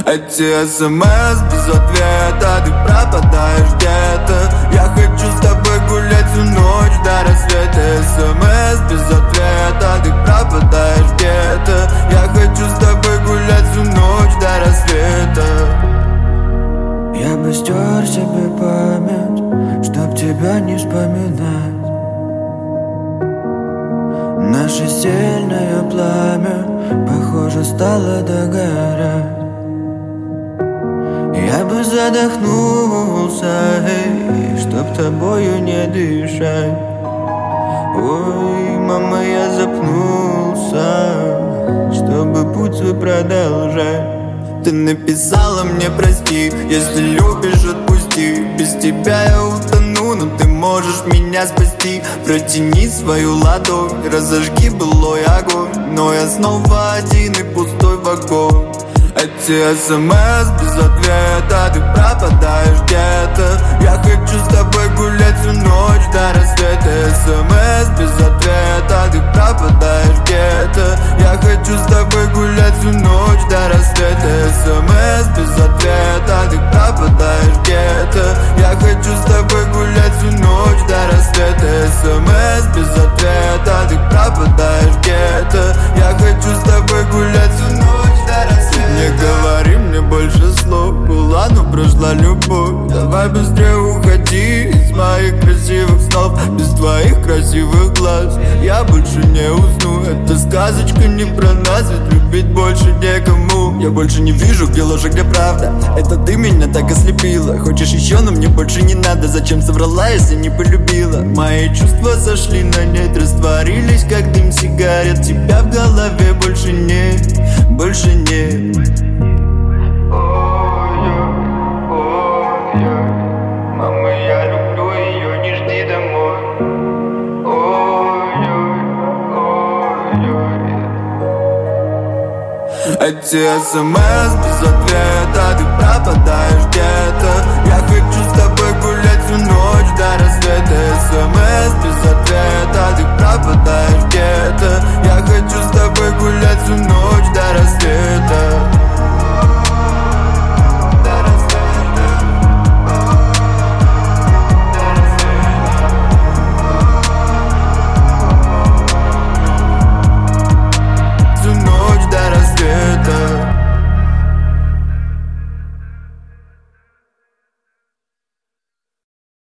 Эти СМС без ответа, ты пропадаешь где-то. Я хочу с тобой гулять всю ночь до рассвета. СМС без ответа, ты пропадаешь где-то. Я хочу с тобой гулять всю ночь до рассвета. Я бы стер себе память, чтоб тебя не вспоминать. Наше сильное пламя, похоже, стало догорать. Я бы задохнулся, чтоб тобою не дышать. Ой, мама, я запнулся, чтобы путь свой продолжать. Ты написала мне прости, если любишь, отпусти. Без тебя я утону, но ты можешь меня спасти. Протяни свою ладонь, разожги былой огонь. Но я снова один и пустой вагон. Эти СМС без ответа, ты пропадаешь где-то. Я хочу с тобой гулять всю ночь до рассвета. СМС без ответа, ты пропадаешь где-то. Я хочу с тобой гулять всю ночь до рассвета. СМС без ответа, ты пропадаешь где-то. Я хочу с тобой гулять всю ночь до рассвета. СМС без ответа, ты пропадаешь где-то. Я хочу с тобой гулять всю ночь до рассвета. Не говори мне больше слов, была, но прошла любовь. Давай быстрее уходи из моих красивых снов. Без твоих красивых глаз я больше не усну. Эта сказочка не про нас, ведь любить больше некому. Я больше не вижу, где ложь, где правда. Это ты меня так ослепила. Хочешь еще, но мне больше не надо. Зачем соврала, если не полюбила? Мои чувства сошли на нет, растворились, как дым сигарет. Тебя в голове больше нет, больше нет. Мама, я люблю ее, не жди домой. Эти СМС без ответа, ты